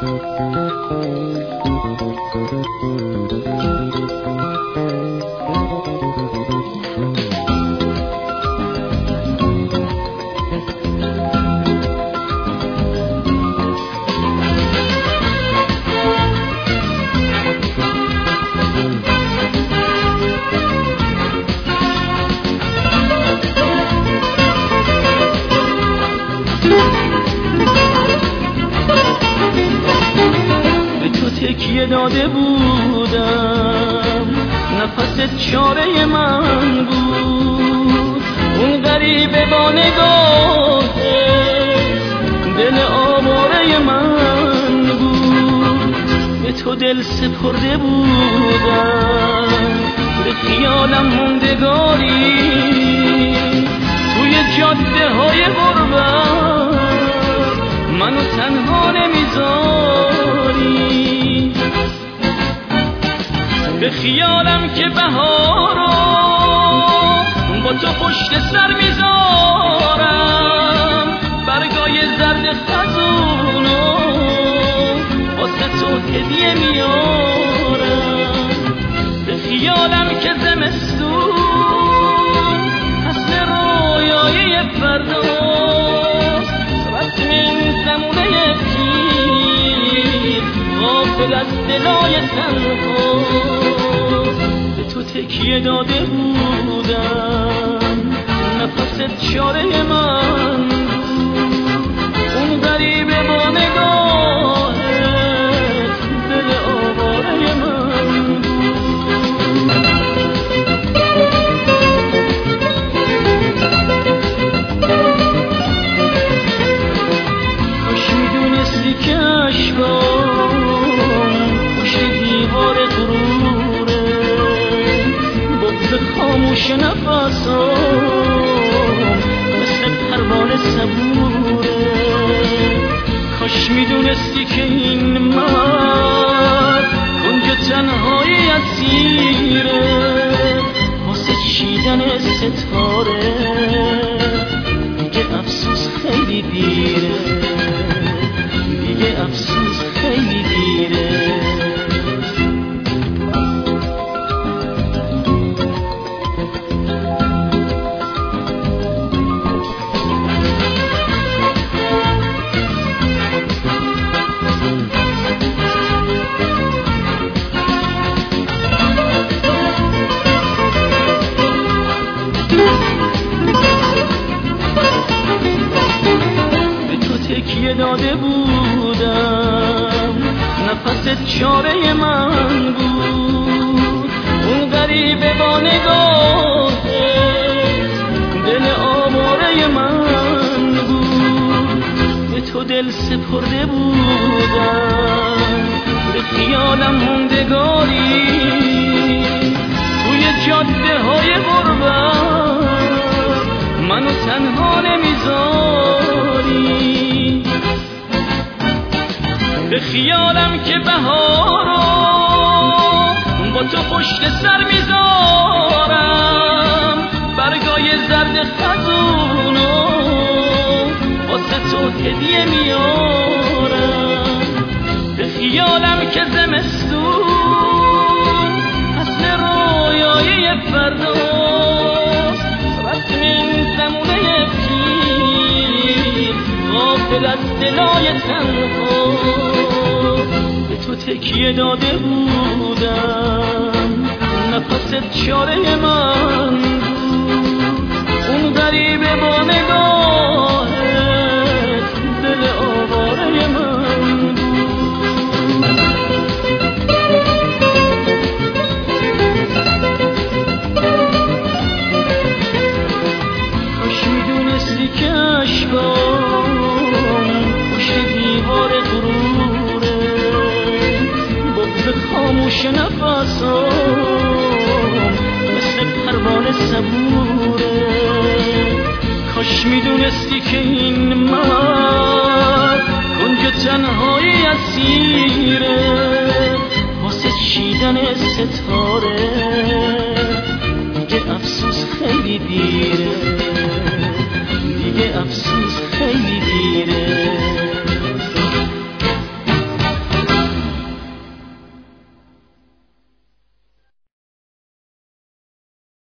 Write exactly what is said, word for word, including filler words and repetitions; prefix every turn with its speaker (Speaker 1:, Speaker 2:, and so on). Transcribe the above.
Speaker 1: تکیه داده بودم، نفست چاره من بود، اون غریبه با نگاهت دل آواره من بود. به تو دل سپرده بودم، به خیالم موندگاری توی جاده های غربت، منو تنها نمیذاری. به خیالم که بهارو با تو پشت سر میذارم، برگای زرد خزونو واسه تو هدیه میارم. به خیالم که زمستون حسن رویای فرداست، رسم این زمونه پیر غافل از دلای تنهاست. به تو تکیه داده بودم، نفست چاره من بود، اون غریبه با نگاهت دل آواره من بود. کاش میدونستی که عشقام پشت دیوار غروره، بغض خاموش نفسام مثل پروانه صبوره. کاش میدونستی که این مرد کنج تنهایی اسیره، واسه چیدن ستاره دیگه افسوس خیلی دیره، دیگه افسوس خیلی دیره. تکیه داده بودم، نفست چاره من بود، اون غریبه با نگاهت دل آواره من بود. به تو دل سپرده بودم، به خیالم موندگاری توی جاده های غربت، منو تنها نمیذاری. به خیالم که بهارو با تو پشت سر میذارم، برگای زرد خزونو واسه تو هدیه میارم. به خیالم که زمستون حسن رویای فرداست، رسم این زمونه پیر غافل از دلای تنها. به تو تکیه داده بودم، نفست چاره من بود، اون غریبه با نگاهت دل آواره من بود. کاش میدونستی که عشقام پشت دیوار غروره، بغض خاموش نفسام مثل پروانه صبوره. کاش میدونستی که این مرد کنج تنهایی اسیره، واسه چیدن ستاره دیگه افسوس خیلی دیره، دیگه افسوس